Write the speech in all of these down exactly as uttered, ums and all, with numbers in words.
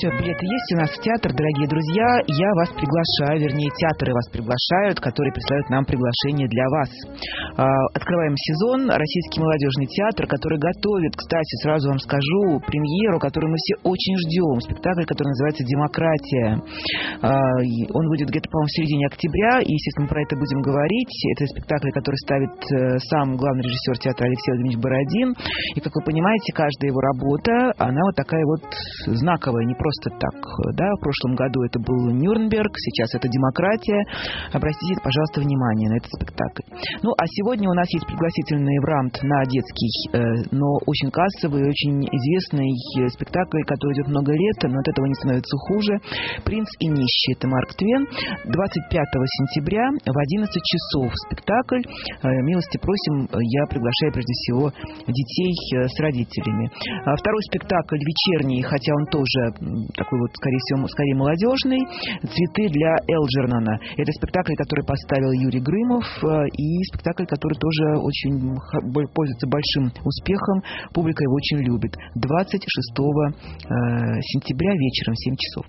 все, билеты есть у нас в театр, дорогие друзья. Я вас приглашаю, вернее, театры вас приглашают, которые присылают нам приглашение для вас. Открываем сезон. Российский молодежный театр, который готовит, кстати, сразу вам скажу, премьеру, которую мы все очень ждем. Спектакль, который называется «Демократия». Он выйдет где-то, по-моему, в середине октября, и, естественно, мы про это будем говорить. Это спектакль, который ставит сам главный режиссер театра Алексей Владимирович Бородин. И, как вы понимаете, каждая его работа, она вот такая вот знаковая, не просто так. Да? В прошлом году это был Нюрнберг, сейчас это «Демократия». Обратите, пожалуйста, внимание на этот спектакль. Ну, а сегодня у нас есть пригласительный вариант на детский, но очень кассовый, очень известный спектакль, который идет много лет, но от этого не становится хуже. «Принц и нищий». Это Марк Твен. двадцать пятого сентября в одиннадцать часов спектакль. Милости просим, я приглашаю прежде всего детей с родителями. Второй спектакль вечерний, хотя он тоже такой вот, скорее всего, скорее молодежный. «Цветы для Элджернона». Это спектакль, который поставил Юрий Грымов, и спектакль, который тоже очень пользуется большим успехом. Публика его очень любит. двадцать шестого сентября вечером в семь часов.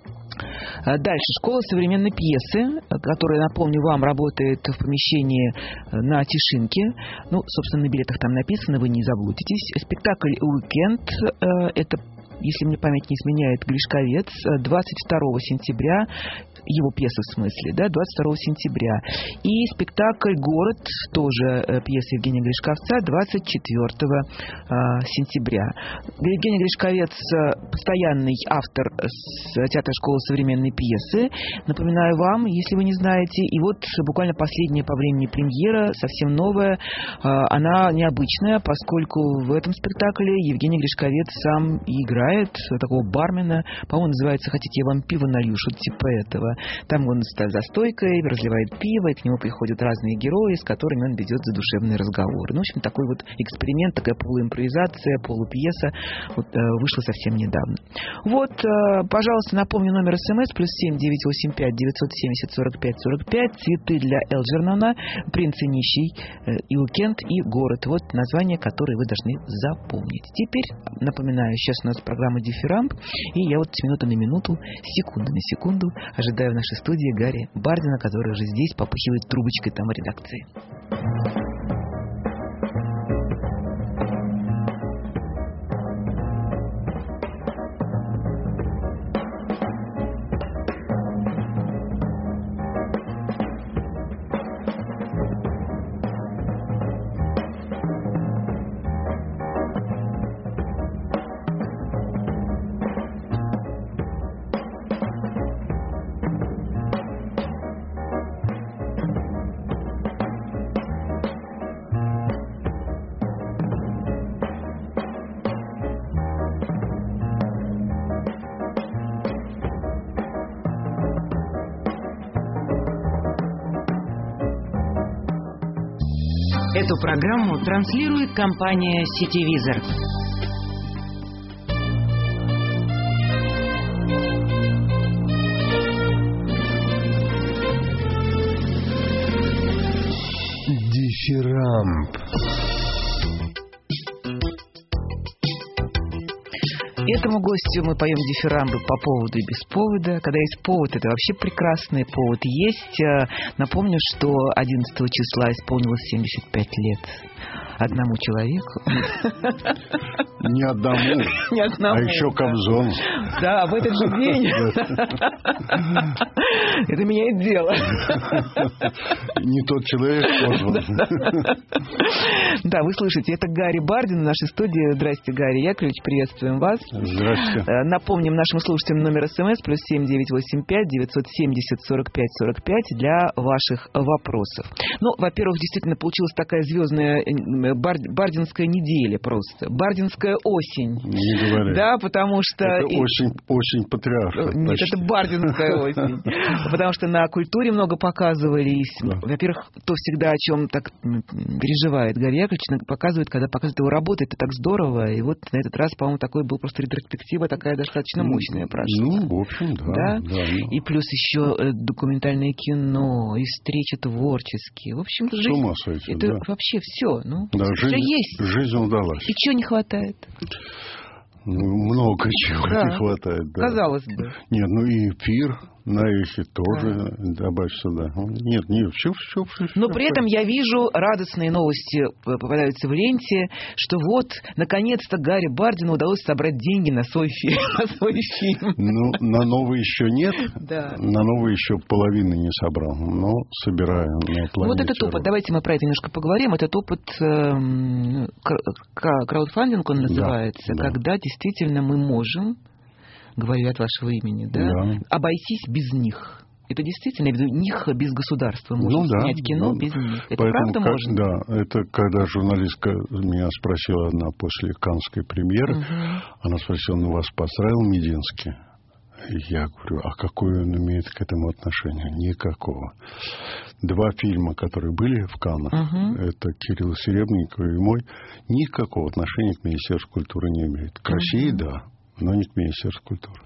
Дальше. «Школа современной пьесы», которая, напомню вам, работает в помещении на Тишинке. Ну, собственно, на билетах там написано, вы не заблудитесь. Спектакль «Уикенд». Это, если мне память не изменяет, Гришковец. двадцать второго сентября. Его пьеса, в смысле, да, двадцать второго сентября. И спектакль «Город», тоже пьеса Евгения Гришковца, двадцать четвертого сентября. Евгений Гришковец – постоянный автор театра «Школы современной пьесы». Напоминаю вам, если вы не знаете. И вот буквально последняя по времени премьера, совсем новая. Она необычная, поскольку в этом спектакле Евгений Гришковец сам и играет такого бармена. По-моему, называется «Хотите, я вам пиво налью», что-то типа этого. Там он стоит за стойкой, разливает пиво, и к нему приходят разные герои, с которыми он ведет задушевные разговоры. Ну, в общем, такой вот эксперимент, такая полуимпровизация, полупьеса вот, э, вышла совсем недавно. Вот, э, пожалуйста, напомню номер СМС, плюс семь девятьсот восемьдесят пять девятьсот семьдесят сорок пять сорок пять, «Цветы для Элджернона», «Принц и нищий», э, и «Уикенд», и «Город». Вот названия, которые вы должны запомнить. Теперь, напоминаю, сейчас у нас программа «Дифирамб», и я вот с минуты на минуту, секунду на секунду ожидаю в нашей студии Гарри Бардина, который уже здесь попыхивает трубочкой там редакции. Эту программу транслирует компания «Сетевизор». Дифирамб. Этому гостю мы поем дифирамбы по поводу и без повода. Когда есть повод, это вообще прекрасный повод есть. Напомню, что одиннадцатого числа исполнилось семьдесят пять лет одному человеку. Не одному, Не одному. А еще Кобзону. Да, в этот же день. Это меняет дело. Не тот человек позван. Да, вы слышите, это Гарри Бардин в нашей студии. Здрасте, Гарри Яковлевич, приветствуем вас. Здравствуйте. Напомним нашим слушателям номер СМС плюс семь девятьсот восемьдесят пять девятьсот семьдесят сорок пять сорок пять для ваших вопросов. Ну, во-первых, действительно получилась такая звездная бардинская неделя просто. Бардинская осень. Не говори. Да, потому что... Это очень, очень патриархат. Нет, почти. это бардинская осень. Потому что на культуре много показывались. Да. Во-первых, то всегда, о чем так переживает Гарри Яковлевич, показывает, когда показывает его работу, это так здорово. И вот на этот раз, по-моему, такой был просто ретроспектива, такая достаточно мощная прошла. Ну, в общем, да. да? да ну. И плюс еще документальное кино, и встречи творческие. В общем, жизнь... С ума сойти, это да. вообще все. Ну, да, все жизнь, есть. Жизнь удалась. И чего не хватает? Ну, много чего Да. не хватает. Да. Казалось бы. Нет, ну и эфир на эхе тоже да. добавь сюда. Нет, нет, все, все, все. Но при этом я вижу радостные новости попадаются в ленте, что вот, наконец-то Гарри Бардину удалось собрать деньги на свой фильм. На свой фильм. Ну, на новый еще нет. Да. На новый еще половины не собрал, но собираю на планете. Вот этот опыт, давайте мы про это немножко поговорим. Этот опыт, э, краудфандинг он называется, да, да. когда действительно мы можем, говорю от вашего имени, да, да. обойтись без них. Это действительно, я веду, них без государства. Можно ну, да, снять кино ну, без них. Это поэтому, правда как, можно? Да, это когда журналистка меня спросила одна после каннской премьеры, угу. она спросила, ну вас поздравил Мединский? И я говорю, а какое он имеет к этому отношение? Никакого. Два фильма, которые были в Каннах, угу. это Кирилл Серебренников и мой, никакого отношения к Министерству культуры не имеют. К России, угу. да, но не к Министерству культуры.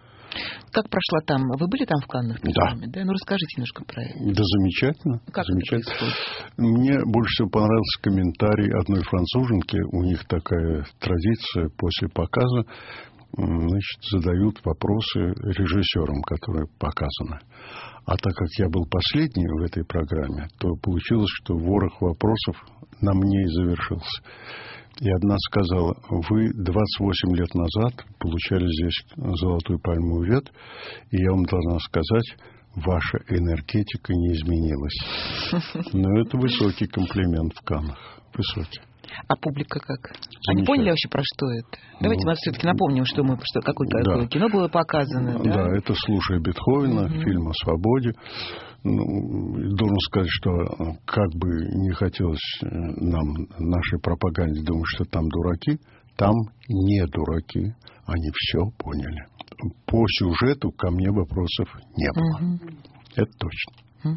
Как прошла там? Вы были там в Каннах? Да. да. Ну, расскажите немножко про это. Да, замечательно. Как замечательно. это происходит? Мне больше всего понравился комментарий одной француженки. У них такая традиция после показа, значит, задают вопросы режиссерам, которые показаны. А так как я был последний в этой программе, то получилось, что ворох вопросов на мне и завершился. И одна сказала, вы двадцать восемь лет назад получали здесь золотую пальмовую ветвь, и я вам должна сказать, ваша энергетика не изменилась. Но это высокий комплимент в Каннах. Высокий. А публика как? Они поняли вообще, про что это? Давайте ну, мы все-таки напомним, что мы, что, какое, да. какое кино было показано. Да, да это «Слушай Бетховена», угу. фильм о свободе. Ну, должен сказать, что как бы не хотелось нам, нашей пропаганде, думать, что там дураки, там не дураки. Они все поняли. По сюжету ко мне вопросов не было. Угу. Это точно. Угу.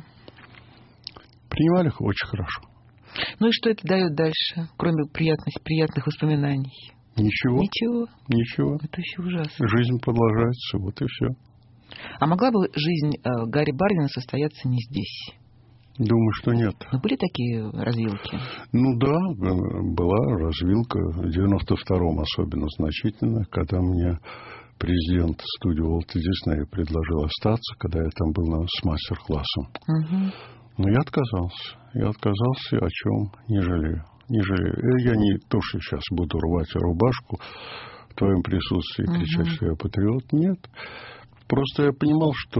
Принимали их очень хорошо. Ну и что это дает дальше, кроме приятных, приятных воспоминаний? Ничего. Ничего? Ничего. Это еще ужасно. Жизнь продолжается, вот и все. А могла бы жизнь э, Гарри Бардина состояться не здесь? Думаю, что нет. Но были такие развилки? Ну да, была развилка в девяносто втором особенно значительно, когда мне президент студии Уолта Диснея предложил остаться, когда я там был на, с мастер-классом. Угу. Но я отказался. Я отказался, о чем не жалею. Не жалею. Я не то, что сейчас буду рвать рубашку в твоем присутствии и кричать, uh-huh. что я патриот. Нет. Просто я понимал, что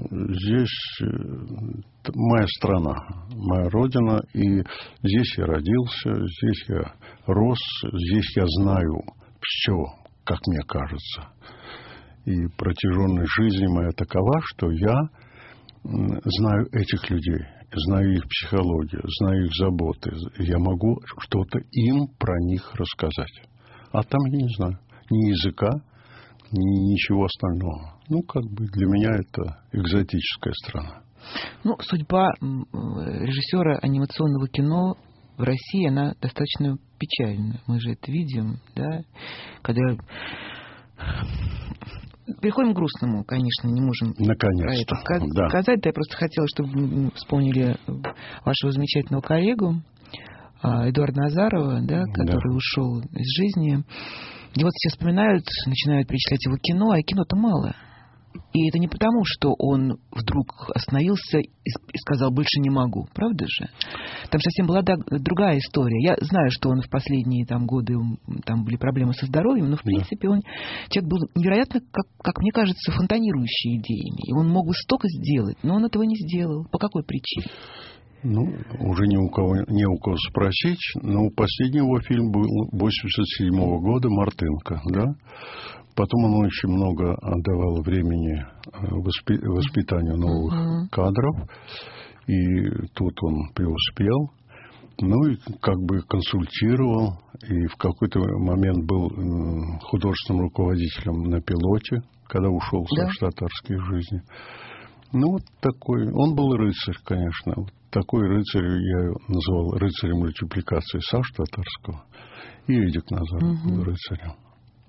здесь моя страна, моя родина, и здесь я родился, здесь я рос, здесь я знаю все, как мне кажется. И протяженность жизни моя такова, что я знаю этих людей, знаю их психологию, знаю их заботы. Я могу что-то им про них рассказать. А там я не знаю ни языка, ни ничего остального. Ну, как бы для меня это экзотическая страна. Ну, судьба режиссера анимационного кино в России, она достаточно печальна. Мы же это видим, да, когда... Переходим к грустному, конечно, не можем Наконец-то, про это да. сказать. Я просто хотела, чтобы вы вспомнили вашего замечательного коллегу Эдуарда Назарова, да, который да. ушел из жизни. И вот сейчас вспоминают, начинают перечислять его кино, а кино-то мало. И это не потому, что он вдруг остановился и сказал, больше не могу. Правда же? Там совсем была другая история. Я знаю, что он в последние там, годы, там были проблемы со здоровьем, но в принципе он человек был невероятно, как, как мне кажется, фонтанирующий идеями. И он мог бы столько сделать, но он этого не сделал. По какой причине? Ну, уже ни у кого, не у кого спросить, но последний его фильм был восемьдесят седьмого года «Мартынка», да? Потом он очень много отдавал времени воспи- воспитанию новых uh-huh. кадров, и тут он преуспел. Ну, и как бы консультировал, и в какой-то момент был художественным руководителем на «Пилоте», когда ушел да. со штатарской жизни. Ну, вот такой. Он был рыцарь, конечно. Вот такой рыцарь я называл рыцарем мультипликации Саши Татарского. И Эдик Назаров uh-huh. был рыцарем.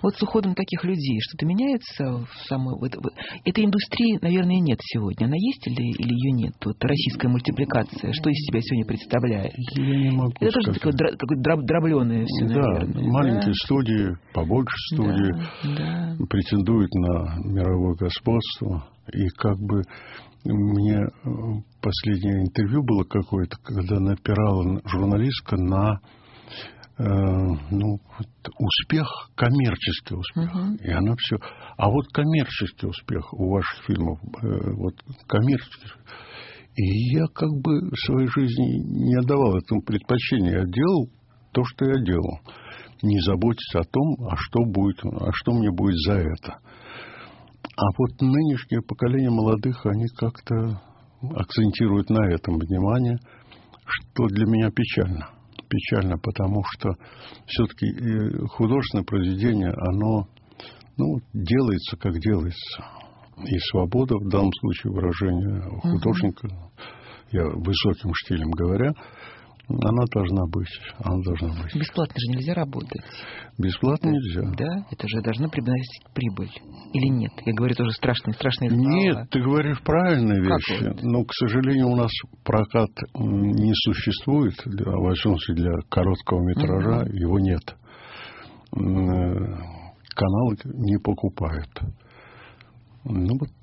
Вот с уходом таких людей что-то меняется в самой... Вот, вот, этой индустрии, наверное, нет сегодня. Она есть или, или ее нет? Вот российская мультипликация, что из себя сегодня представляет? Я не могу Это сказать. тоже такое, дра- такое дроб- дробленое все, да, наверное. маленькие Да? студии, побольше студии, Да, да. претендуют на мировое господство. И как бы мне последнее интервью было какое-то, когда напирала журналистка на э, ну, успех, коммерческий успех. Угу. И она все... А вот коммерческий успех у ваших фильмов, э, вот коммерческий... И я как бы в своей жизни не отдавал этому предпочтения. Я делал то, что я делал. Не заботиться о том, а что будет, а что мне будет за это. А вот нынешнее поколение молодых, они как-то акцентируют на этом внимание, что для меня печально. Печально, потому что все-таки художественное произведение, оно ну, делается, как делается. И свобода, в данном случае выражения художника, uh-huh. я высоким штилем говоря, она должна быть. Она должна быть. Бесплатно же нельзя работать. Бесплатно это, нельзя. Да, это же должно приносить прибыль. Или нет? Я говорю тоже страшные, страшные слова. Нет, ты говоришь правильные вещи. Вот? Но, к сожалению, у нас прокат не существует, во всяком случае, для короткого метража uh-huh. его нет. Каналы не покупают. Ну, вот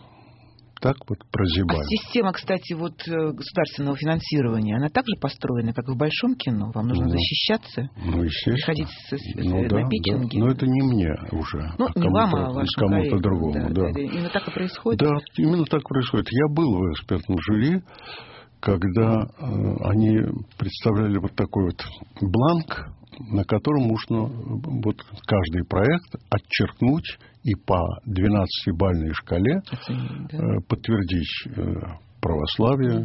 так вот прозябаем. А система, кстати, вот государственного финансирования, она также построена, как в большом кино? Вам нужно ну, защищаться? Ну, естественно. Приходить со, ну, на да, питчинги? Да. Но это не мне уже, ну, а не кому-то, вам, а вашим кому-то коллегам. другому. Да, да. Да, именно так и происходит? Да, именно так происходит. Я был в экспертном жюри, когда э, они представляли вот такой вот бланк, на котором можно вот каждый проект отчеркнуть и по двенадцатибалльной шкале Оценить, да? э, подтвердить э, православие,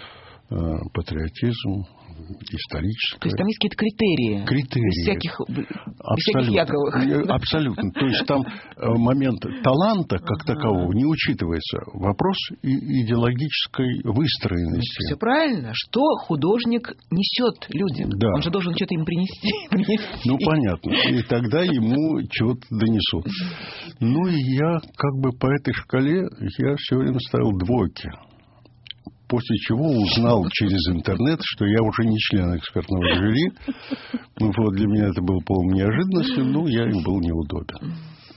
угу. патриотизм, историческое. То есть там есть какие-то критерии? Критерии. Без всяких, без всяких яковых. Абсолютно. То есть там момент таланта как ага. такового не учитывается. Вопрос идеологической выстроенности. Все правильно. Что художник несет людям? Да. Он же должен что-то им принести. принести. Ну, понятно. И тогда ему чего-то донесут. Ну, и я как бы по этой шкале я все время ставил двойки. После чего узнал через интернет, что я уже не член экспертного жюри. Ну, вот для меня это было полной неожиданностью, но я им был неудобен.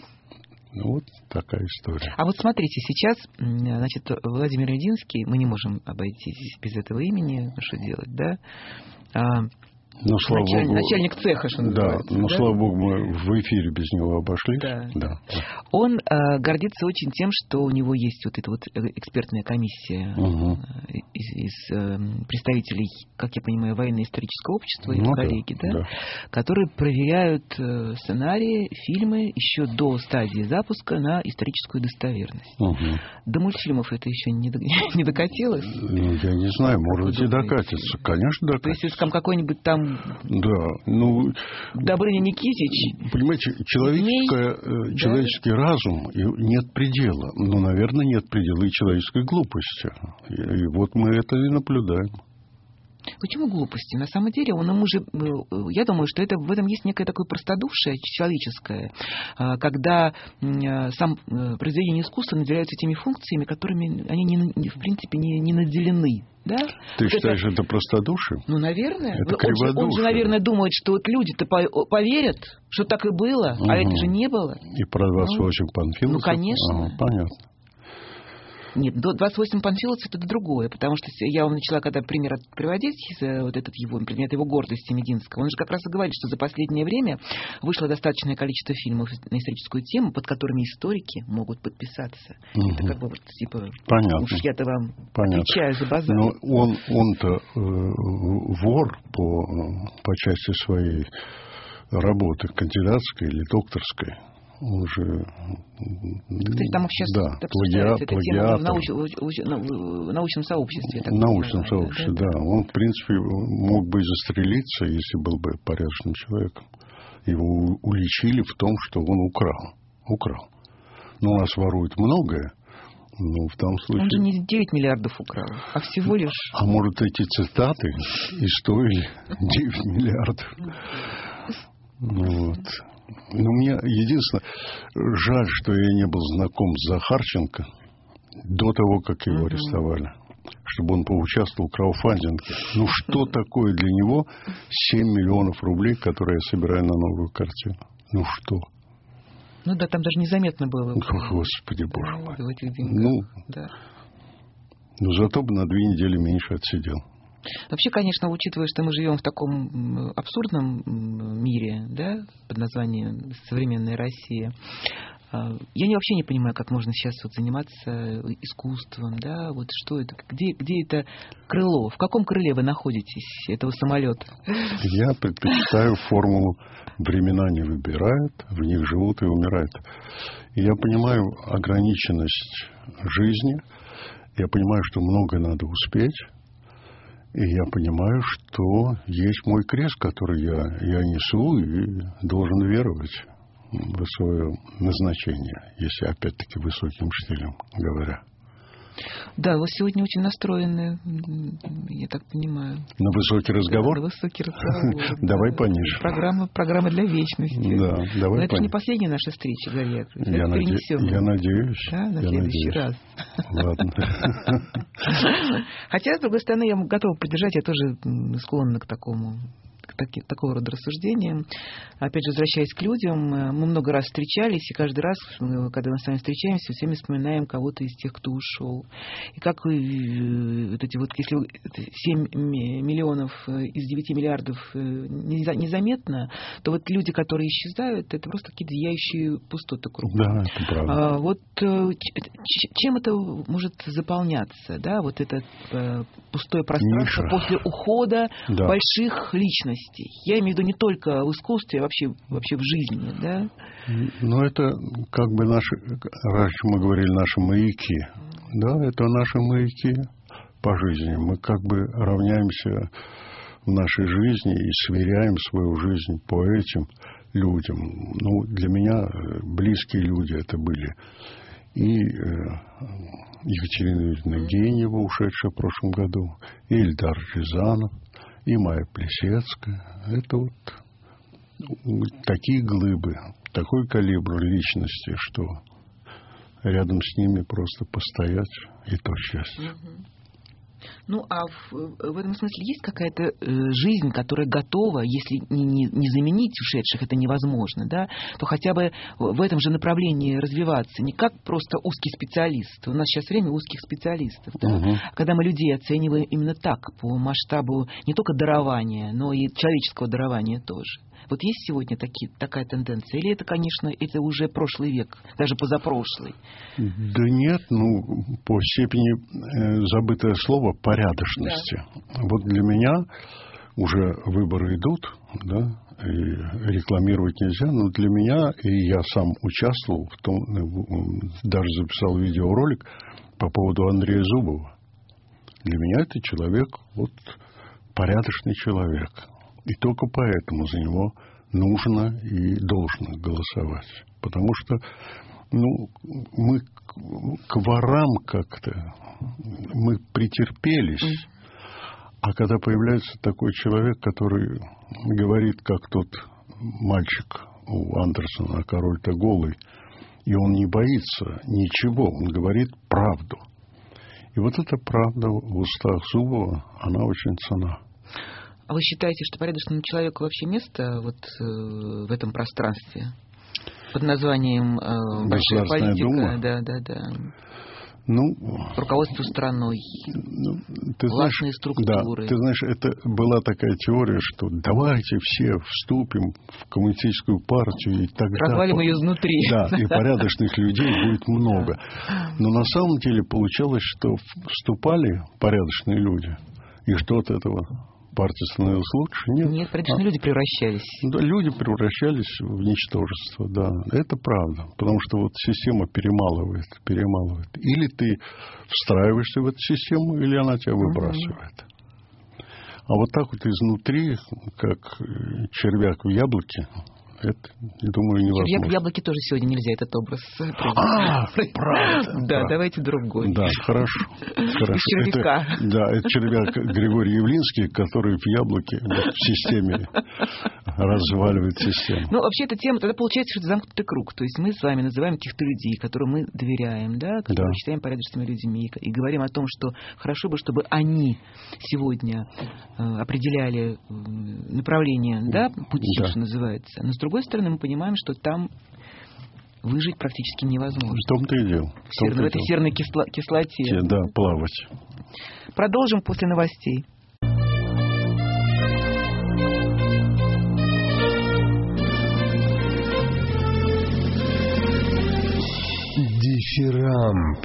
Ну, вот такая история. А вот смотрите, сейчас, значит, Владимир Мединский, мы не можем обойтись без этого имени, что делать, да? А, Ну, слава Началь... богу, начальник цеха, что называется. Да, но, да? слава богу, мы в эфире без него обошлись. Да. Да. Он э, гордится очень тем, что у него есть вот эта вот экспертная комиссия угу. из, из э, представителей, как я понимаю, военно-исторического общества, ну, коллеги, да, да, да, которые проверяют э, сценарии, фильмы еще до стадии запуска на историческую достоверность. Угу. До мультфильмов это еще не, до... не докатилось? Ну, я не знаю, может быть, и докатится. Конечно, докатится. То есть, если там какой-нибудь там Да, ну... Добрыня Никитич... Понимаете, человеческое, человеческий да? разум, нет предела. Ну, наверное, нет предела и человеческой глупости. И, и вот мы это и наблюдаем. Почему глупости? На самом деле, он ему же, я думаю, что это, в этом есть некое такое простодушие человеческое, когда сам произведение искусства наделяются теми функциями, которыми они, не, в принципе, не, не наделены. Да? Ты вот считаешь, это, это простодушие? Ну, наверное. Это он, же, он же, наверное, думает, что вот люди-то поверят, что так и было, угу. а это же не было. И про двадцать восемь ну, панфиловцев? Ну, конечно. Ага, понятно. Нет, двадцать восемь панфиловцев это другое, потому что я вам начала когда пример приводить, вот этот его предмет его гордости Мединского. Он же как раз и говорит, что за последнее время вышло достаточное количество фильмов на историческую тему, под которыми историки могут подписаться. Угу. Это как бы вот типа, понятно. Уж я-то вам понятно. отвечаю за базар. Но он, он-то э, вор по, по части своей работы, кандидатской или докторской. Он же... То есть там сейчас да, обсуждается эта тема в, науч... в научном сообществе. В научном сообществе, да, да. Он, в принципе, мог бы и застрелиться, если был бы порядочным человеком. Его уличили в том, что он украл. Украл. Но у нас воруют многое. Ну, в том случае... Он же не девять миллиардов украл, а всего лишь... А может, эти цитаты и стоили девять миллиардов. Вот. Но мне единственное, жаль, что я не был знаком с Захарченко до того, как его uh-huh. арестовали. Чтобы он поучаствовал в краудфандинге. Ну, что такое для него семь миллионов рублей, которые я собираю на новую картину? Ну, что? Ну, да, там даже незаметно было. Господи, боже да, мой. В этих деньгах. Ну, да. ну, зато бы на две недели меньше отсидел. Вообще, конечно, учитывая, что мы живем в таком абсурдном мире, да, под названием «Современная Россия», я не, вообще не понимаю, как можно сейчас вот заниматься искусством, да, вот что это, где, где это крыло, в каком крыле вы находитесь этого самолета? Я предпочитаю формулу «времена не выбирают, в них живут и умирают». И я понимаю ограниченность жизни, я понимаю, что многое надо успеть, и я понимаю, что есть мой крест, который я, я несу и должен веровать в свое назначение, если опять-таки высоким стилем говоря. Да, вы сегодня очень настроены, я так понимаю. На высокий разговор? Да, на высокий разговор. Давай пониже. Программа, программа для вечности. Да, давай. Но это же не последняя наша встреча, Гарри. Я, наде... я надеюсь. Да, на я следующий надеюсь. раз. Ладно. Хотя, с другой стороны, я готова поддержать, я тоже склонна к такому. Таки, такого рода рассуждениям. Опять же, возвращаясь к людям, мы много раз встречались, и каждый раз, когда мы с вами встречаемся, все время вспоминаем кого-то из тех, кто ушел. И как вы, вот эти вот, если семь миллионов из девяти миллиардов незаметно, то вот люди, которые исчезают, это просто какие-то зияющие пустоты кругом. Да, это правда. А, вот чем это может заполняться, да, вот это пустое пространство Миша. После ухода да. больших личностей? Я имею в виду не только в искусстве, а вообще, вообще в жизни, да? Ну, это как бы наши, раньше мы говорили, наши маяки. Да, это наши маяки по жизни. Мы как бы равняемся в нашей жизни и сверяем свою жизнь по этим людям. Ну, для меня близкие люди это были. И Екатерина Юрьевна Геньева, ушедшая в прошлом году, и Эльдар Рязанов, и Майя Плесецкая. Это вот такие глыбы, такой калибр личности, что рядом с ними просто постоять и то счастье. Ну, а в, в этом смысле есть какая-то э, жизнь, которая готова, если не, не, не заменить ушедших, это невозможно, да, то хотя бы в этом же направлении развиваться, не как просто узкий специалист. У нас сейчас время узких специалистов, да? Угу. Когда мы людей оцениваем именно так, по масштабу не только дарования, но и человеческого дарования тоже. Вот есть сегодня такие, такая тенденция? Или это, конечно, это уже прошлый век, даже позапрошлый? Да нет, ну, по степени э, забытое слово порядочности. Да. Вот для меня уже выборы идут, да, и рекламировать нельзя, но для меня, и я сам участвовал в том, даже записал видеоролик по поводу Андрея Зубова. Для меня это человек, вот, порядочный человек. И только поэтому за него нужно и должно голосовать. Потому что, ну, мы к ворам как-то, мы претерпелись. А когда появляется такой человек, который говорит, как тот мальчик у Андерсона, а король-то голый, и он не боится ничего, он говорит правду. И вот эта правда в устах Зубова, она очень ценна. А вы считаете, что порядочному человеку вообще место вот э, в этом пространстве под названием э, большая политика? Дума? Да, да, да. Ну, руководство страной, ну, ты властные знаешь, структуры. Да, ты знаешь, это была такая теория, что давайте все вступим в коммунистическую партию, и тогда... Развалим ее изнутри. Да, и порядочных людей будет много. Но на самом деле получалось, что вступали порядочные люди, и что от этого... партия становилась лучше? Нет. Нет, порядочные а, люди превращались. Да, люди превращались в ничтожество, да. Это правда. Потому что вот система перемалывает, перемалывает. Или ты встраиваешься в эту систему, или она тебя выбрасывает. Mm-hmm. А вот так вот изнутри, как червяк в яблоке, Это, я думаю, невозможно. В яблоке тоже сегодня нельзя этот образ. А, правда. Да, давайте другой. Да, хорошо. Из червяка. Это, да, это червяк Григорий Явлинский, который в яблоке вот, в системе разваливает систему. Ну, вообще, эта тема, тогда получается, что это замкнутый круг. То есть мы с вами называем каких-то людей, которым мы доверяем, да, которые да. считаем порядочными людьми, и говорим о том, что хорошо бы, чтобы они сегодня э, определяли направление, да, пути, да. что называется. Но, с другой стороны, мы понимаем, что там выжить практически невозможно. В том-то и дело. В, Сер... в этой серной кисло... кислоте. Да, плавать. Продолжим после новостей. Дифирамб.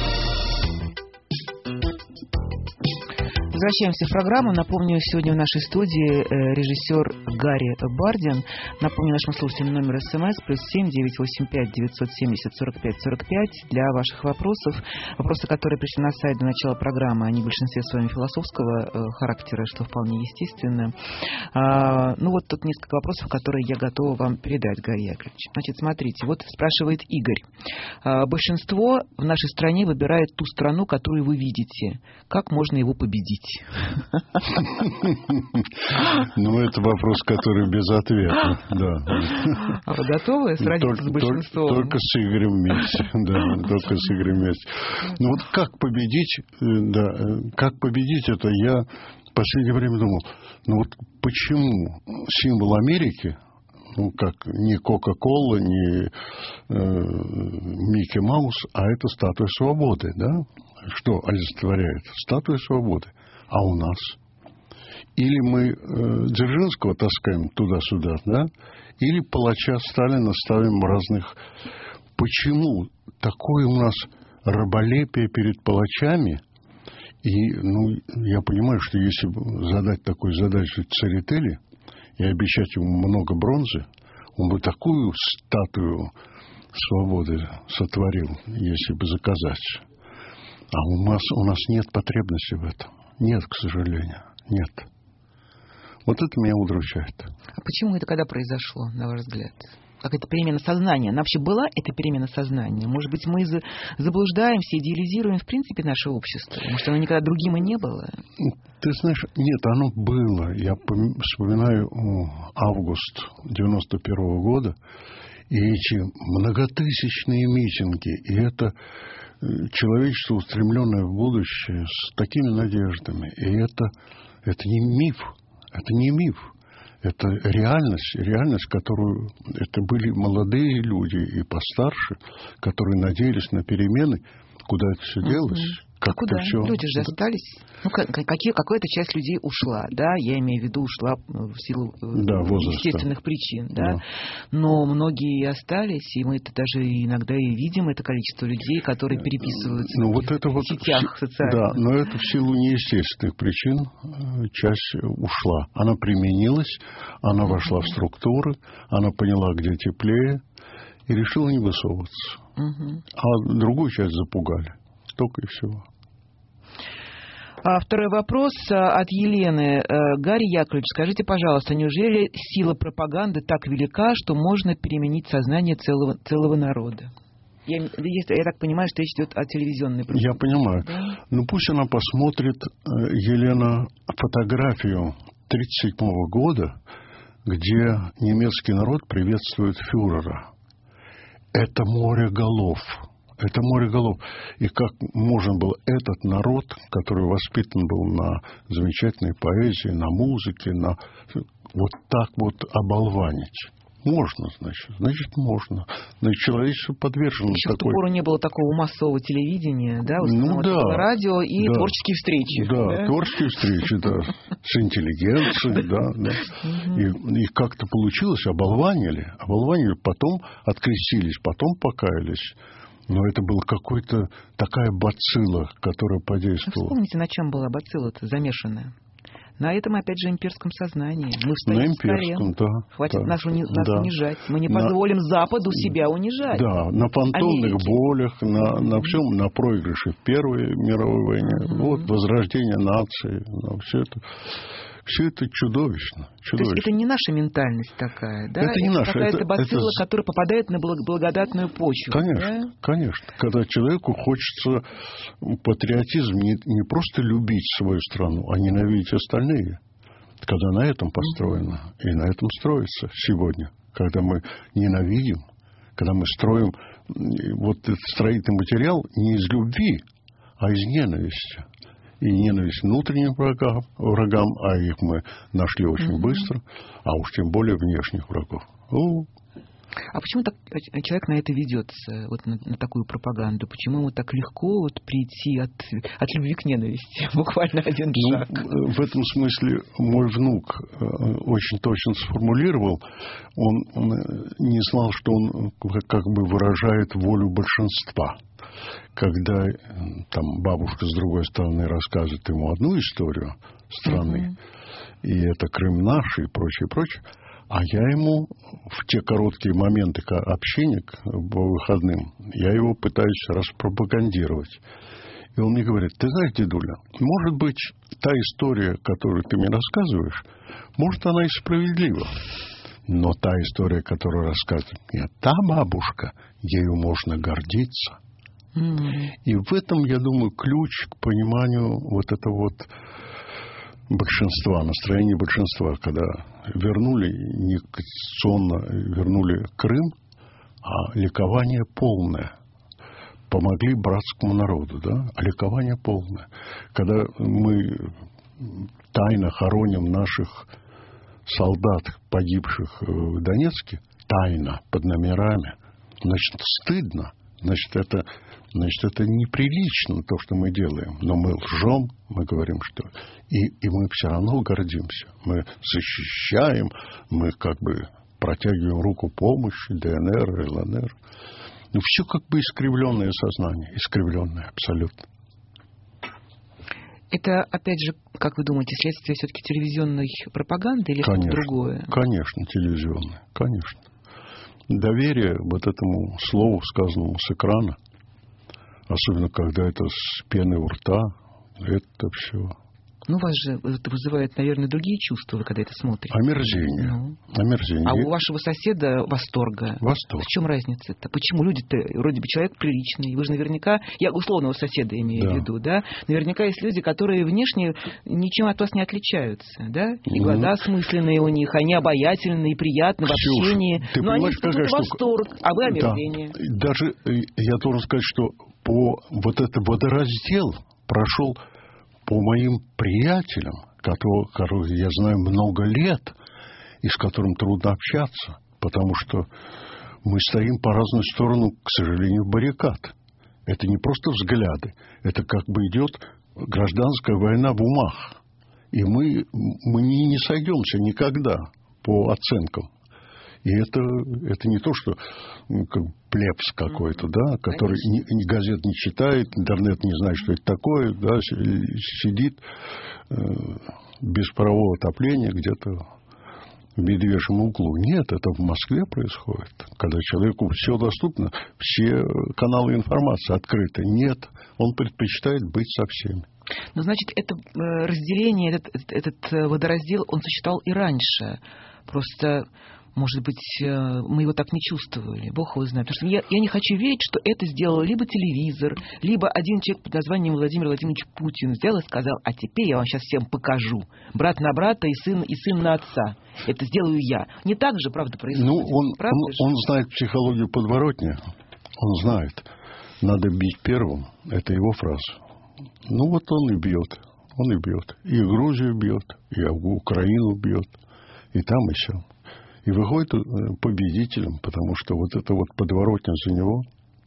Возвращаемся в программу. Напомню, сегодня в нашей студии режиссер Гарри Бардин. Напомню нашим слушателям номер СМС плюс семь девятьсот восемьдесят пять девятьсот семьдесят сорок пять сорок пять для ваших вопросов. Вопросы, которые пришли на сайт до начала программы, они в большинстве своем философского характера, что вполне естественно. А, ну вот тут несколько вопросов, которые я готова вам передать, Гарри Яковлевич. Значит, смотрите, вот спрашивает Игорь. А, большинство в нашей стране выбирает ту страну, которую вы видите. Как можно его победить? Ну, это вопрос, который без ответа. Да. А вы готовы сразиться с большинством? Только с Игорем вместе. Да, только с Игорем вместе. Ну, вот как победить, да, как победить это, я в последнее время думал, ну вот почему символ Америки, ну, как не Кока-Кола, не э, Микки Маус, а это статуя свободы, да? Что олицетворяет? Статуя свободы. А у нас? Или мы э, Дзержинского таскаем туда-сюда, да? Или палача Сталина ставим в разных... Почему такое у нас раболепие перед палачами? И, ну, я понимаю, что если задать такую задачу Церетели и обещать ему много бронзы, он бы такую статую свободы сотворил, если бы заказать. А у нас, у нас нет потребности в этом. Нет, к сожалению. Нет. Вот это меня удручает. А почему это когда произошло, на ваш взгляд? Какая-то перемена сознания? Она вообще была эта перемена сознания? Может быть, мы заблуждаемся, идеализируем в принципе наше общество? Может, оно никогда другим и не было? Ты знаешь, нет, оно было. Я вспоминаю август девяносто первого года и эти многотысячные митинги, и это человечество, устремленное в будущее, с такими надеждами. И это, это не миф. Это не миф. Это реальность. Реальность, которую... Это были молодые люди и постарше, которые надеялись на перемены. Куда это все делось? Mm-hmm. Как а куда? Все... Люди же остались. Ну, какие, какая-то часть людей ушла, да, я имею в виду, ушла в силу да, естественных причин, да? Да. Но многие остались, и мы это даже иногда и видим, это количество людей, которые переписываются ну, в вот это вот сетях социальных. Да, но это в силу неестественных причин часть ушла. Она применилась, она вошла в структуры, она поняла, где теплее, и решила не высовываться. Угу. А другую часть запугали. Только и всего. А второй вопрос от Елены. Гарри Яковлевич, скажите, пожалуйста, неужели сила пропаганды так велика, что можно переменить сознание целого, целого народа? Я, я так понимаю, что речь идет о телевизионной пропаганде. Я понимаю. Да? Ну, пусть она посмотрит, Елена, фотографию тридцать седьмого года, где немецкий народ приветствует фюрера. Это море голов. Это море голов. И как можно было этот народ, который воспитан был на замечательной поэзии, на музыке, на вот так вот оболванить? Можно, значит. Значит, можно. Значит, человечество подвержено Еще такой... в ту пору не было такого массового телевидения, да? Ну, да. Радио и да. творческие встречи. Да, да? творческие встречи, да. С интеллигенцией, да. да. И, и как-то получилось, оболванили. Оболванили, потом открестились, потом покаялись. Но это была какая-то такая бацилла, которая подействовала. Вспомните, на чем была бацилла-то замешанная? На этом, опять же, имперском сознании. Мы встаем на имперском, да. Хватит да, нас, уни... нас да. унижать. Мы не на... позволим Западу себя унижать. Да, на фантомных Америки. болях, на, на всем, на проигрыше в Первой мировой войне. Mm-hmm. Вот, возрождение нации, на все это. Все это чудовищно. чудовищно. То есть это не наша ментальность такая, да? Это не наша. Какая-то это, бацилла, это... которая попадает на благодатную почву. Конечно, да? конечно. Когда человеку хочется патриотизм не, не просто любить свою страну, а ненавидеть остальные. Когда на этом построено, mm-hmm. и на этом строится сегодня. Когда мы ненавидим, когда мы строим вот этот строительный материал не из любви, а из ненависти. И ненависть внутренним врагам, врагам, а их мы нашли очень mm-hmm. быстро, а уж тем более внешних врагов. У-у. А почему так человек на это ведется, вот на, на такую пропаганду? Почему ему так легко вот прийти от, от любви к ненависти? Буквально один шаг. Ну, в этом смысле мой внук очень точно сформулировал. Он, он не знал, что он как бы выражает волю большинства. Когда там бабушка с другой стороны рассказывает ему одну историю страны, mm-hmm. и это Крым наш и прочее, прочее, а я ему в те короткие моменты общения по выходным, я его пытаюсь распропагандировать. И он мне говорит: ты знаешь, дедуля, может быть, та история, которую ты мне рассказываешь, может, она и справедлива. Но та история, которую рассказывает мне та бабушка, ею можно гордиться. Mm-hmm. И в этом, я думаю, ключ к пониманию вот этого вот большинства, настроения большинства, когда вернули не конституционно, вернули Крым, а ликование полное. Помогли братскому народу, да, а ликование полное. Когда мы тайно хороним наших солдат, погибших в Донецке, тайно, под номерами, значит, стыдно, значит, это... Значит, это неприлично, то, что мы делаем. Но мы лжем, мы говорим, что... И, и мы все равно гордимся. Мы защищаем, мы как бы протягиваем руку помощи, ДНР, ЛНР. Ну, все как бы искривленное сознание. Искривленное абсолютно. Это, опять же, как вы думаете, следствие все-таки телевизионной пропаганды или что-то другое? Конечно, телевизионное. Конечно. Доверие вот этому слову, сказанному с экрана, особенно, когда это с пены у рта, это все. Ну, вас же это вызывает, наверное, другие чувства, вы когда это смотрите. Омерзение. Ну. Омерзение. А у вашего соседа восторга. Восторг. В чем разница-то? Почему люди-то, вроде бы человек приличный, вы же наверняка, я условного соседа имею да. в виду, да? Наверняка есть люди, которые внешне ничем от вас не отличаются, да? И глаза mm-hmm. осмысленные у них, они обаятельные, приятны в общении. Ты но они испытывают восторг, а вы омерзение. Да. Даже я должен сказать, что по вот этот водораздел прошел по моим приятелям, которых, которых я знаю много лет, и с которым трудно общаться, потому что мы стоим по разную сторону, к сожалению, баррикад. Это не просто взгляды, это как бы идет гражданская война в умах. И мы, мы не, не сойдемся никогда по оценкам. И это, это не то, что ну, как плебс какой-то, да, который ни, ни газет не читает, интернет не знает, что это такое, да, сидит э, без парового отопления где-то в медвежьем углу. Нет, это в Москве происходит, когда человеку все доступно, все каналы информации открыты. Нет, он предпочитает быть со всеми. Ну, значит, это разделение, этот, этот водораздел, он существовал и раньше. Просто... Может быть, мы его так не чувствовали. Бог его знает. Потому что я, я не хочу верить, что это сделал либо телевизор, либо один человек под названием Владимир Владимирович Путин взял и сказал: а теперь я вам сейчас всем покажу. Брат на брата и сын, и сын на отца. Это сделаю я. Не так же, правда, происходит? Ну, он, он, он знает психологию подворотни. Он знает. Надо бить первым. Это его фраза. Ну, вот он и бьет. Он и бьет. И Грузию бьет, и Украину бьет. И там, и сям. И выходит победителем, потому что вот это вот подворотня за него,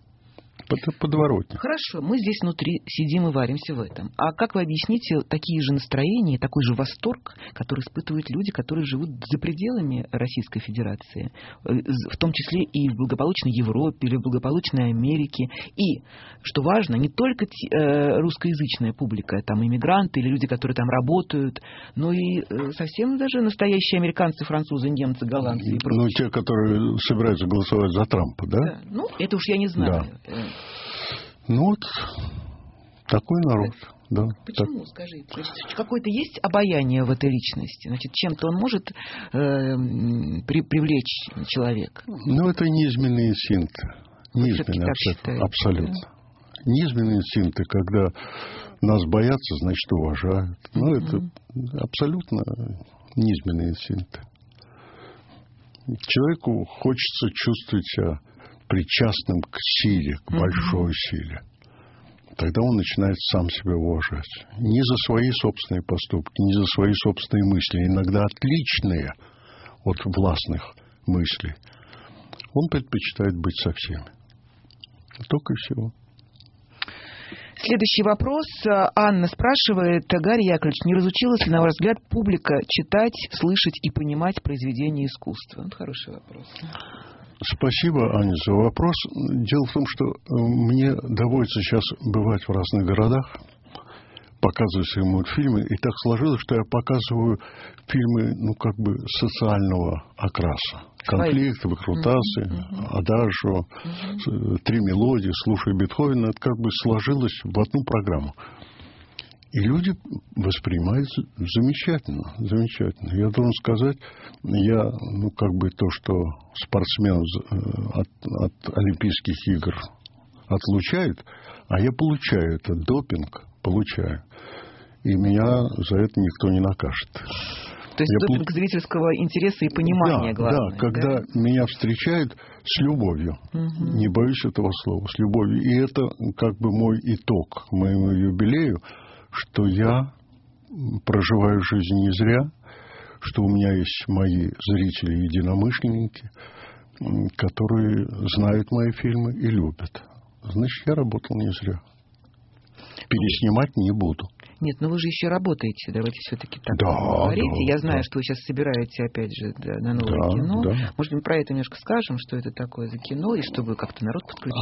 это подворотня. Хорошо, мы здесь внутри сидим и варимся в этом. А как вы объясните такие же настроения, такой же восторг, который испытывают люди, которые живут за пределами Российской Федерации, в том числе и в благополучной Европе или в благополучной Америке, и, что важно, не только русскоязычная публика, там иммигранты или люди, которые там работают, но и совсем даже настоящие американцы, французы, немцы, голландцы и прочие. Ну, те, которые собираются голосовать за Трампа, да? Да. Ну, это уж я не знаю. Да. Ну вот, такой народ. да. Почему, так. скажите? Значит, какое-то есть обаяние в этой личности? Значит, чем-то он может э, при, привлечь человека? Ну, это низменные инстинкты. Низменные, абсолютно. абсолютно. Да? Низменные инстинкты, когда нас боятся, значит, уважают. Ну, mm-hmm. это абсолютно низменные инстинкты. Человеку хочется чувствовать себя причастным к силе, к большой mm-hmm. силе. Тогда он начинает сам себя уважать. Не за свои собственные поступки, не за свои собственные мысли, иногда отличные от властных мыслей. Он предпочитает быть со всеми. Только и всего. Следующий вопрос. Анна спрашивает: Гарри Яковлевич, не разучилась ли, на ваш взгляд, публика читать, слышать и понимать произведения искусства? Это хороший вопрос. Спасибо, Аня, за вопрос. Дело в том, что мне доводится сейчас бывать в разных городах, показывать свои мультфильмы, и так сложилось, что я показываю фильмы, ну, как бы социального окраса. Конфликт, выкрутасы, uh-huh. адажио, uh-huh. три мелодии, слушая Бетховена, это как бы сложилось в одну программу. И люди воспринимают замечательно, замечательно. Я должен сказать, я, ну, как бы то, что спортсмен от, от Олимпийских игр отлучают, а я получаю это, допинг получаю. И меня за это никто не накажет. То есть я допинг пол... зрительского интереса и понимания, да, главное. Да, когда да? меня встречают с любовью, угу. не боюсь этого слова, с любовью. И это как бы мой итог к моему юбилею, что я проживаю жизнь не зря, что у меня есть мои зрители-единомышленники, которые знают мои фильмы и любят. Значит, я работал не зря. Переснимать не буду. Нет, но вы же еще работаете, давайте все-таки так да, говорите. Да, Я знаю, да. что вы сейчас собираете, опять же, на новое да, кино. Да. Может быть, про это немножко скажем, что это такое за кино, и чтобы как-то народ подключил.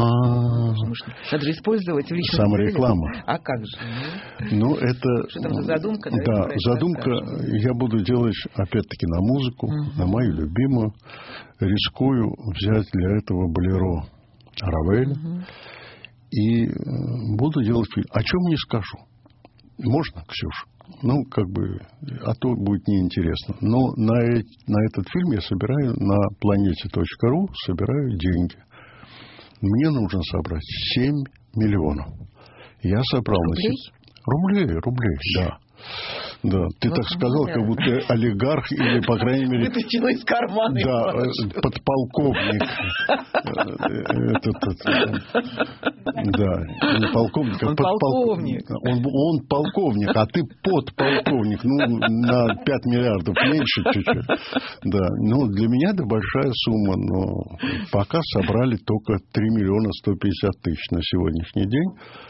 Надо же использовать в личном самореклама. А как же? Ну, это... Что там за задумка? Да, задумка я буду делать, опять-таки, на музыку, uh-huh. на мою любимую. Рискую взять для этого болеро Равеля. Uh-huh. И буду делать фильм. О чем не скажу. Можно, Ксюша? Ну, как бы, а то будет неинтересно. Но на, э- на этот фильм я собираю на планете точка ру, собираю деньги. Мне нужно собрать семь миллионов. Я собрал... Рублей? На... Рублей, рублей, да. Да, ты вот так сказал, как будто олигарх или, по крайней мере... Вытащила из кармана. Да, подполковник. Да, не полковник, а он полковник. Он, он полковник, а ты подполковник. Ну, на пять миллиардов меньше чуть-чуть. Да, ну, для меня это большая сумма, но пока собрали только три миллиона сто пятьдесят тысяч на сегодняшний день.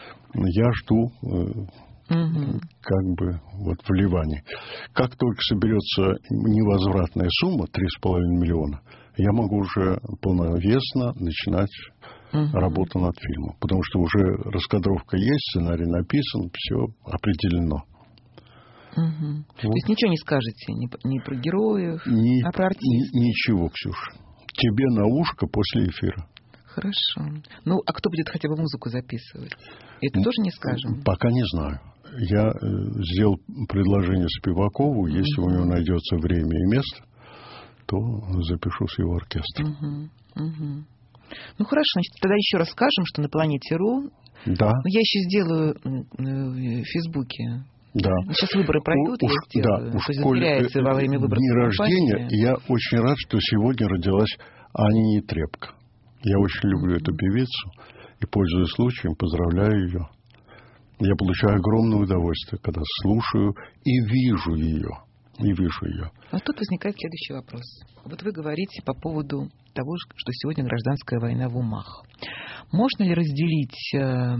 Я жду... Угу. Как бы вот вливаний. Как только соберется невозвратная сумма три с половиной миллиона, я могу уже полновесно начинать угу. работу над фильмом, потому что уже раскадровка есть, сценарий написан, все определено. Угу. Вот. То есть ничего не скажете ни, ни про героев, ни, а про артистов? Ни, ничего, Ксюша. Тебе на ушко после эфира. Хорошо. Ну, а кто будет хотя бы музыку записывать? Это тоже не скажем? Пока не знаю. Я э, сделал предложение Спивакову. Если uh-huh. у него найдется время и место, то запишу с его оркестром. Uh-huh. Uh-huh. Ну, хорошо. Значит, тогда еще раз скажем, что на планете.ру... Да. Я еще сделаю в Фейсбуке. Да. Сейчас выборы пройдут, уж, я сделаю. Да, уж затеряется во время выборов. Дни рождения, я очень рад, что сегодня родилась Аня Нетребко. Я очень люблю эту певицу и, пользуясь случаем, поздравляю ее. Я получаю огромное удовольствие, когда слушаю и вижу ее. И вижу ее. А тут возникает следующий вопрос. Вот вы говорите по поводу того, что сегодня гражданская война в умах. Можно ли разделить э,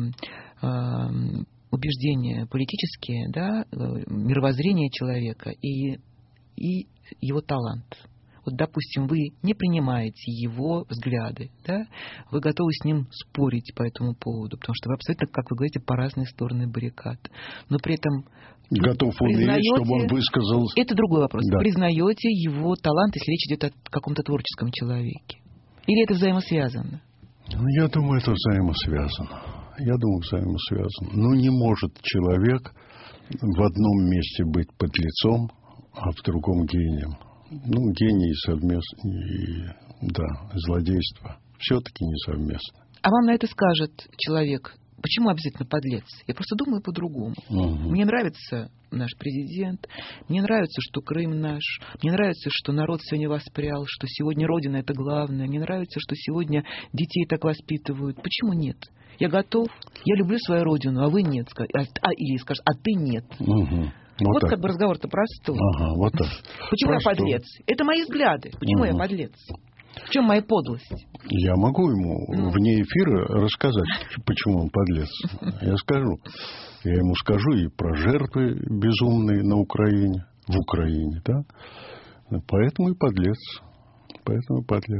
э, убеждения политические, да, мировоззрение человека и, и его талант? Вот, допустим, вы не принимаете его взгляды, да, вы готовы с ним спорить по этому поводу, потому что вы абсолютно, как вы говорите, по разные стороны баррикад. Но при этом... Готов умереть, чтобы он высказал... Это другой вопрос. Да. Признаете его талант, если речь идет о каком-то творческом человеке? Или это взаимосвязано? Ну, я думаю, это взаимосвязано. Я думаю, взаимосвязано. Но не может человек в одном месте быть подлецом, а в другом гением. Ну, гений совместно, и, да, злодейство. Все-таки не совместно. А вам на это скажет человек: почему обязательно подлец? Я просто думаю по-другому. Угу. Мне нравится наш президент, мне нравится, что Крым наш, мне нравится, что народ сегодня воспрял, что сегодня Родина — это главное, мне нравится, что сегодня детей так воспитывают. Почему нет? Я готов, я люблю свою Родину, а вы нет. А, а, или скажешь, а ты нет. Угу. Вот, вот так. Как бы разговор-то простой. Ага, вот так. Почему Простой. я подлец? Это мои взгляды. Почему угу. я подлец? В чем моя подлость? Я могу ему ну. вне эфира рассказать, почему он подлец. Я скажу. Я ему скажу и про жертвы безумные на Украине, в Украине, да. Поэтому и подлец. Поэтому и подлец.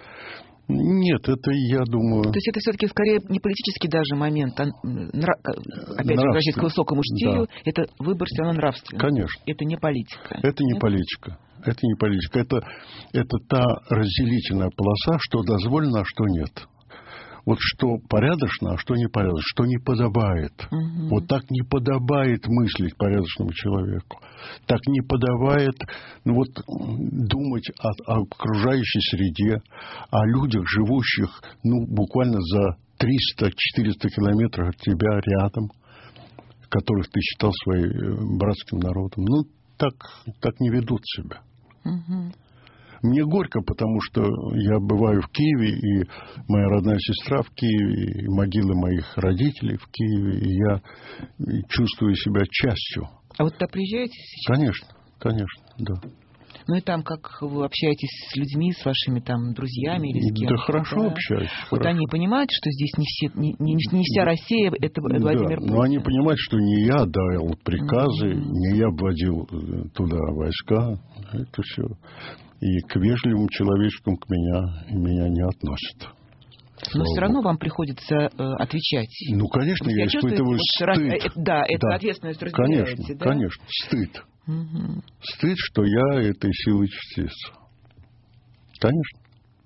Нет, это, я думаю... То есть это все-таки скорее не политический даже момент, а, нра... опять же, возвращаясь к высокому стилю, да. Это выбор все равно нравственный. Конечно. Это не политика. Это не Нет? политика. Это не политика. Это, это та разделительная полоса, что дозволено, а что нет. Вот что порядочно, а что непорядочно, что не подобает. Угу. Вот так не подобает мыслить порядочному человеку. Так не подобает ну, вот, думать о, о окружающей среде, о людях, живущих ну, буквально за триста-четыреста километров от тебя рядом, которых ты считал своим братским народом. Ну, так, так не ведут себя. Угу. Мне горько, потому что я бываю в Киеве, и моя родная сестра в Киеве, и могилы моих родителей в Киеве, и я чувствую себя частью. А вот туда приезжаете сейчас? Конечно, конечно, да. Ну и там, как вы общаетесь с людьми, с вашими там друзьями или с кем-то? Да хорошо да? общаюсь. Вот хорошо. они понимают, что здесь не, все, не, не, не вся Россия, это да, Владимир Путин. Но они понимают, что не я дал приказы, mm-hmm. не я вводил туда войска. Это все. И к вежливым человечкам к меня, меня не относят. Но все равно вам приходится э, отвечать. Ну, конечно, я испытываю стыд. Раз, э, да, эту да. ответственность разделяете. Конечно, да? конечно, стыд. Угу. Стыд, что я этой силы частица. Конечно.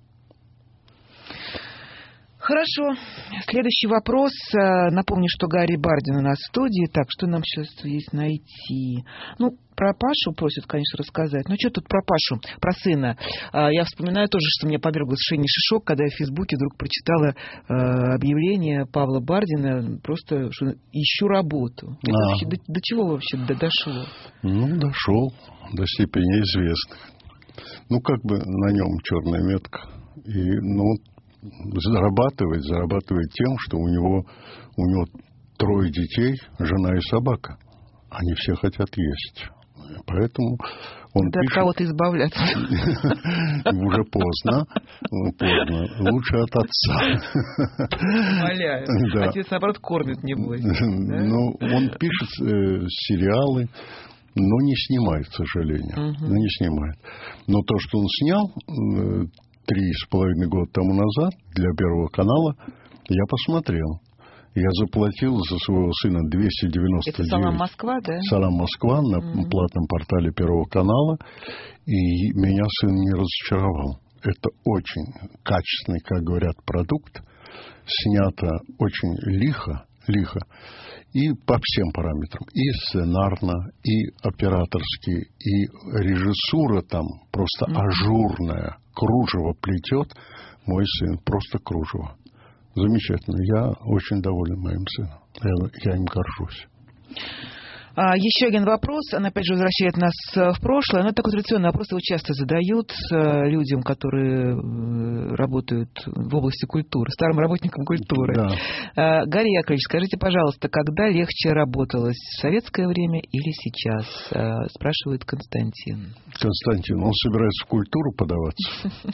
Хорошо. Следующий вопрос. Напомню, что Гарри Бардин у нас в студии. Так, что нам сейчас здесь найти? Ну, про Пашу просят, конечно, рассказать. Ну, что тут про Пашу, про сына? Я вспоминаю тоже, что меня повергло совершеннейший шок, когда я в Фейсбуке вдруг прочитала объявление Павла Бардина, просто, что ищу работу. Это а. вообще, до, до чего вообще дошло? Ну, дошел до степени известных. Ну, как бы на нем черная метка. И, ну, зарабатывает, зарабатывает тем, что у него, у него трое детей, жена и собака. Они все хотят есть. Поэтому он да пишет... от кого-то избавляться. Уже поздно. Поздно. Лучше от отца. Умоляю. Отец, наоборот, кормит, небось. Ну, он пишет сериалы, но не снимает, к сожалению. Но не снимает. Но то, что он снял три с половиной года тому назад для Первого канала, я посмотрел. Я заплатил за своего сына двести девяносто девять. Это «Салам Москва», да? «Салам Москва» на mm-hmm. платном портале Первого канала. И меня сын не разочаровал. Это очень качественный, как говорят, продукт. Снято очень лихо, лихо. И по всем параметрам. И сценарно, и операторски, и режиссура там просто mm-hmm. ажурная. Кружево плетет мой сын. Просто кружево. Замечательно. Я очень доволен моим сыном. Я, я им горжусь. А, еще один вопрос. Он опять же возвращает нас в прошлое. Но это такой традиционный вопрос. Его часто задают людям, которые работают в области культуры, старым работникам культуры. Да. А, Гарри Яковлевич, скажите, пожалуйста, когда легче работалось, в советское время или сейчас? А, спрашивает Константин. Константин, он собирается в культуру подаваться?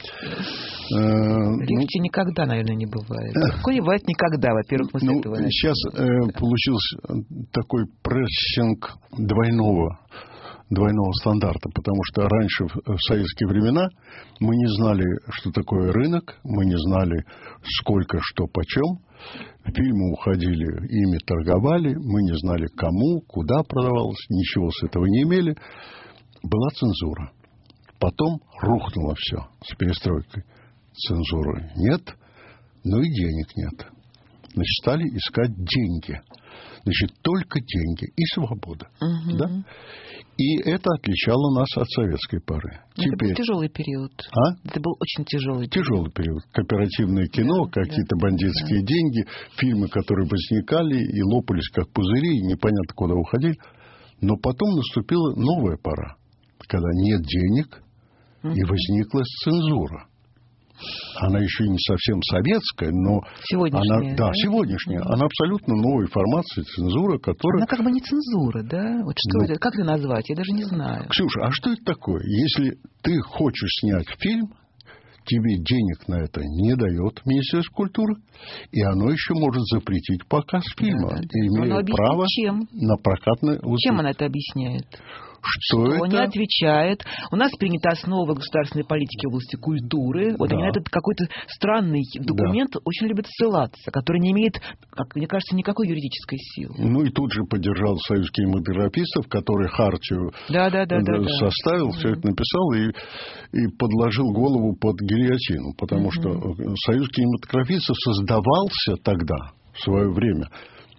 Легче никогда, наверное, не бывает. Легко не бывает никогда, во-первых, мы с этого начнем. Сейчас получился такой прессинг двойного, двойного стандарта, потому что раньше, в советские времена, мы не знали, что такое рынок, мы не знали, сколько, что, почем. Фильмы уходили, ими торговали, мы не знали, кому, куда продавалось, ничего с этого не имели. Была цензура. Потом рухнуло все с перестройкой. Цензуры нет, но и денег нет. Значит, стали искать деньги. Значит, только деньги и свобода. Угу. Да? И это отличало нас от советской поры. Теперь... Это был тяжелый период. А? Это был очень тяжелый период. Тяжелый период. Кооперативное кино, да, какие-то да, бандитские да. деньги, фильмы, которые возникали и лопались как пузыри, и непонятно куда уходили. Но потом наступила новая пора, когда нет денег, угу. и возникла цензура. Она еще не совсем советская, но сегодняшняя, она, да, да? сегодняшняя. Она абсолютно новой формации, цензура, которая... Она как бы не цензура, да? Вот что ну, это? Как это назвать? Я даже не знаю. Ксюша, а что это такое? Если ты хочешь снять фильм, тебе денег на это не дает Министерство культуры, и оно еще может запретить показ фильма, да, да, да. имея право чем? на прокатное... Чем она это объясняет? Что, что это? не отвечает. У нас принята основа государственной политики в области культуры. Вот да. они на этот какой-то странный документ да. очень любят ссылаться, который не имеет, как мне кажется, никакой юридической силы. Ну и тут же поддержал Союз кинематографистов, который хартию да, да, да, да, составил, да. все это написал и, и подложил голову под гильотину. Потому угу. что Союз кинематографистов создавался тогда, в свое время,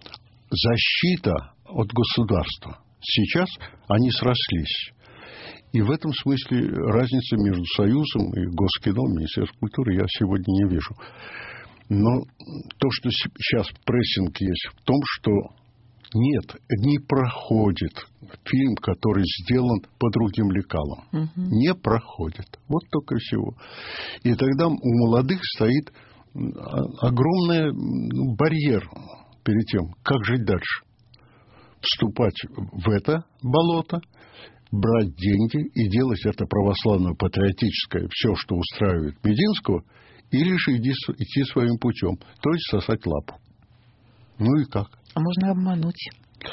защита от государства. Сейчас они срослись. И в этом смысле разницы между Союзом и Госкино, Министерством культуры, я сегодня не вижу. Но то, что сейчас прессинг есть, в том, что нет, не проходит фильм, который сделан по другим лекалам. Угу. Не проходит. Вот только всего. И тогда у молодых стоит огромный барьер перед тем, как жить дальше. Вступать в это болото, брать деньги и делать это православно-патриотическое, все, что устраивает Мединского, или же иди, идти своим путем, то есть сосать лапу. Ну и как? А можно обмануть.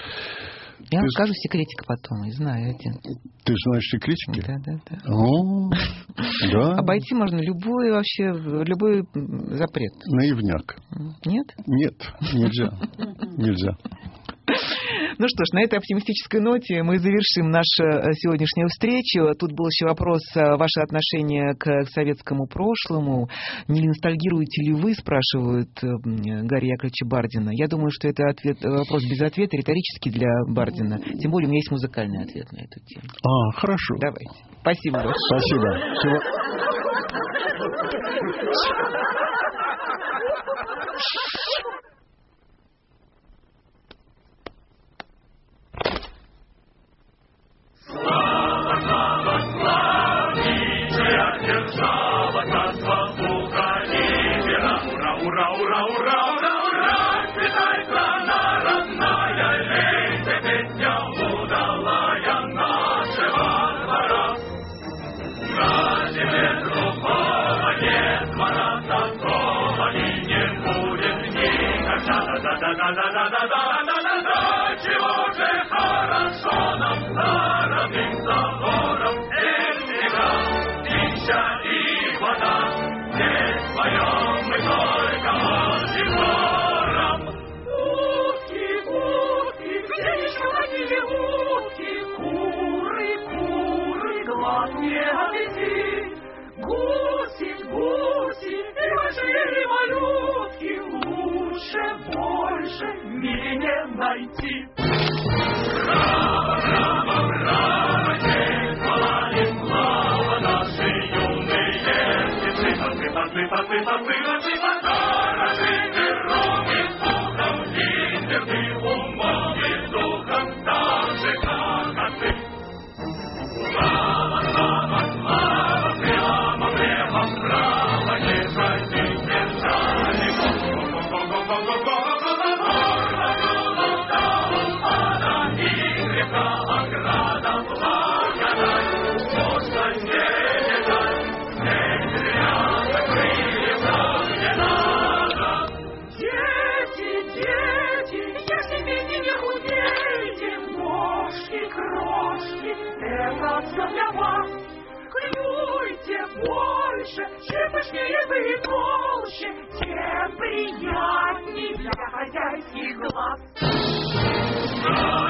Я вам скажу секретик потом, и знаю один. Ты знаешь секретики? Да, да, да. О, да. Обойти можно любой вообще, любой запрет. Наивняк. Нет? Нет, нельзя. Нельзя. Ну что ж, на этой оптимистической ноте мы завершим нашу сегодняшнюю встречу. Тут был еще вопрос, ваше отношение к советскому прошлому. Не ностальгируете ли вы, спрашивают Гарри Яковлевича Бардина. Я думаю, что это ответ, вопрос без ответа, риторический для Бардина. Тем более у меня есть музыкальный ответ на эту тему. А, хорошо. Давайте. Спасибо большое. Спасибо. Всего... Да-да-да-да-да-да-да-да-да, чего же хорошо нам старым забором. Эх, река, пища и вода, здесь поем мы только озером. Утки, утки, где еще ходили утки? Куры, куры, глаз не отведи. Гуси, гуси, и большие, и малютки, лучше, больше мне найти. Браво, браво, браво, день, слава, слава, наши юные птицы. Пасы, пасы, пасы, пасы, пасы, пасы, гером и духом, лидер ты умом и духом, так же, как отцы. Слава, слава, слава, прямо, прямо, вправо, не пройти, не жали, го-го-го-го-го-го-го-го. Клюйте больше, чем пышнее вы и толще, тем приятней для хозяйских глаз.